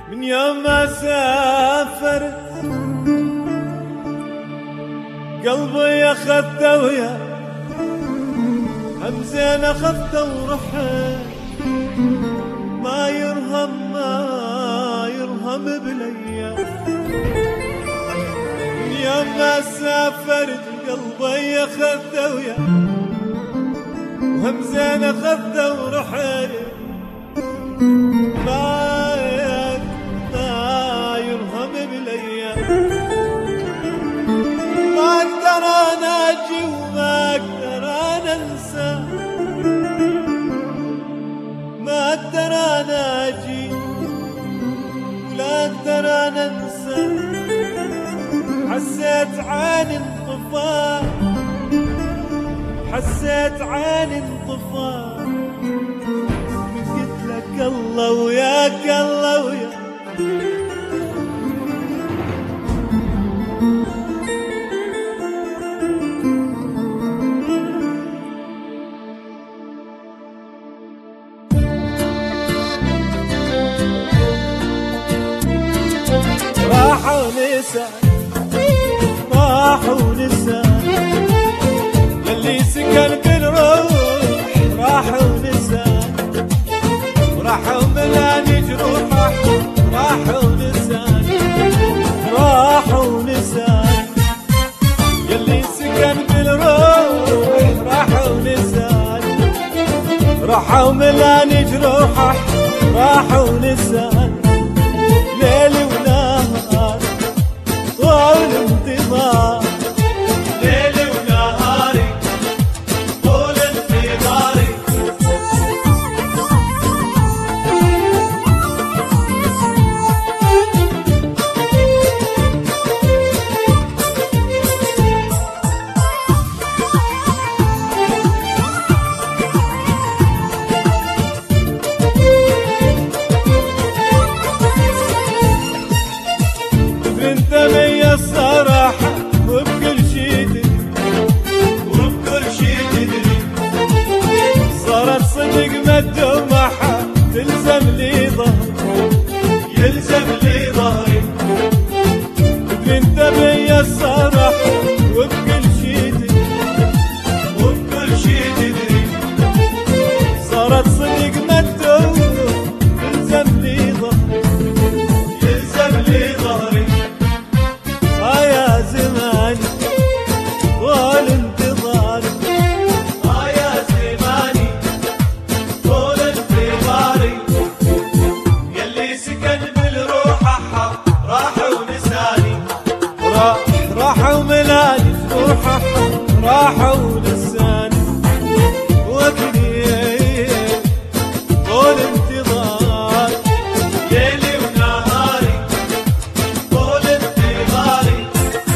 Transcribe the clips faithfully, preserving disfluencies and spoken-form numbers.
من يوم ما سافرت قلبي اخذته ويا همزين اخذته ورحت ما يرهم ما يرهم بليا. من يوم ما سافرت قلبي اخذته ويا وهمزين اخذته ورحت ما ما يرهم بليا. ما اقدر انا اجي وما اقدر انا انسى، ما اقدر انا اجي ولا اقدر انا انسى. حسيت عيني انطفى، حسيت عيني انطفى، قلت لك الله وياك الله وياك. راحوا نسى راحوا نسى يلي سكن بالروح، راحوا نسى وراحوا ملاني جروحه، راحوا نسى راحوا نسى يلي سكن بالروح، راحوا نسى راحوا ملاني جروحه، راحوا نسى ليلي ونهار طول انتظار، ليلي ونهاري طول انتظاري. انت بيا الصراحة وبكل شي تدري وبكل شي تدري، صارت صدق مدمحة تلزم لي ظهري يلزم لي ظهري. انت بيا الصراحة وبكل شي تدري وبكل شي تدري، صارت صدق مدمحة تلزم لي ظهري يلزم لي ظهري. يا زماني طول انتظاري، آه يا زماني طول انتظاري يلي سكن بالروح راحوا نساني، راح راحوا ملاني جروحه، راحوا لساني وكلي طول انتظار ليلي ونهاري طول انتظاري.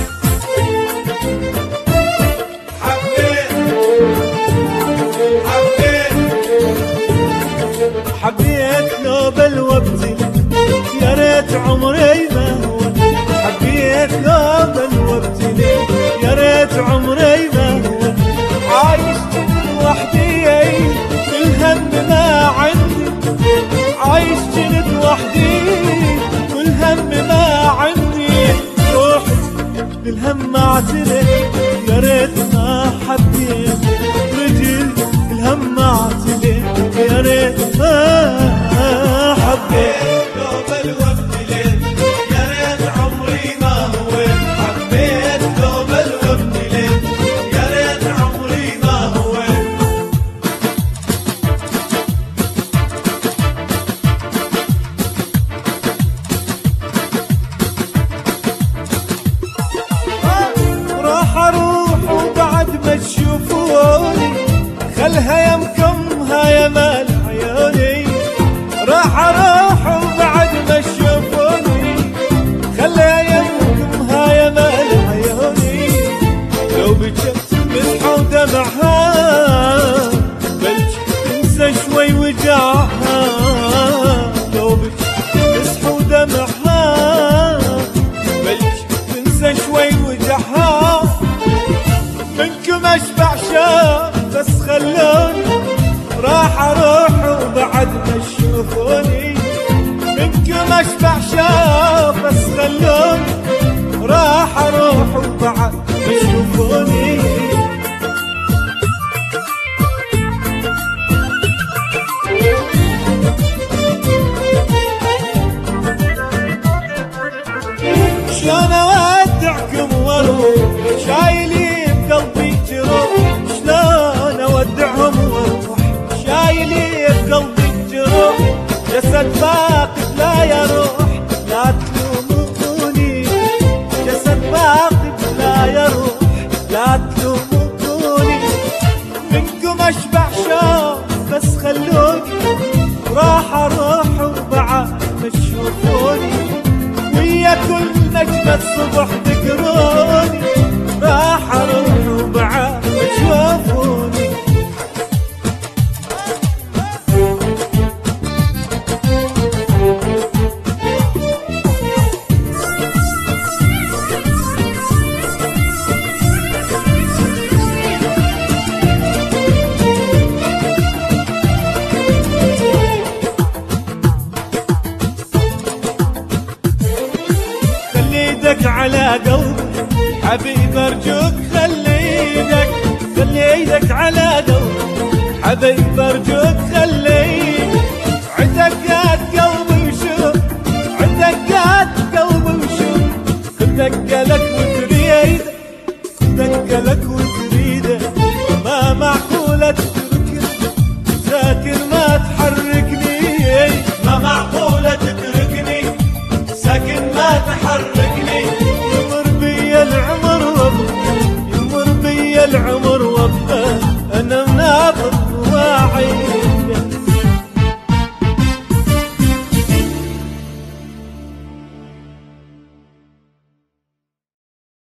حبيت لو بالوقت يا ريت عمري ما هو، حبيت لو بالوقت يا ريت عمري ما هو. عايش لوحدي كل هم ما عندي، عايش لوحدي كل هم ما عندي. روحي للهم اعتلي يا ريت ما حبيت، رجل الهم اعتلي يا ريت ما حبيت. لو بالوقت ليل يا ريت عمري ما هو، حبيت لو بالوقت ليل يا ريت عمري ما هو. راح اروح وبعد ما تشوفوني خلها يمكمها يا مال عيوني، راح اروح وبعد ما تشوفوني خلها يمكمها يا مال عيوني. لو بجت مسحة ودمعها بلج تنسى شوي وجعها، لو بجت مسحة ودمعها بلج تنسى شوي وجعها. منكم اشبع شاب بس خلوني راح اروح منكم اشبع شوق بس خلوني راح اروح وبعد يشوفوني. شلون اودعكم واروح شايلي بقلبي جروح، شلون اودعهم واروح شايلي بقلبي جروح، جسد فاقد لا يروح لا تلوموني، جسد فاقد لا يروح لا تلوموني. منكم اشبع شوق بس خلوني راح اروح وبعد ما تشوفوني، ويا كل نجمة صبح ذكروني راح اروح وبعد ما تشوفوني. ايدك على قلبي حبيب ارجوك خلي ايدك، خلي ايدك على قلبي حبيب ارجوك خلي ايدك، عدقات قلبي وشوف عدقات قلبي وشوف، كل دقة لك وتريده دقة لك وتريده، ما معقولة تتركني ساكن ما تحركني، ما معقولة تتركني ساكن ما تحركني، يمر بي العمر وابقى يمر بي العمر وابقى انا مناظر واعي.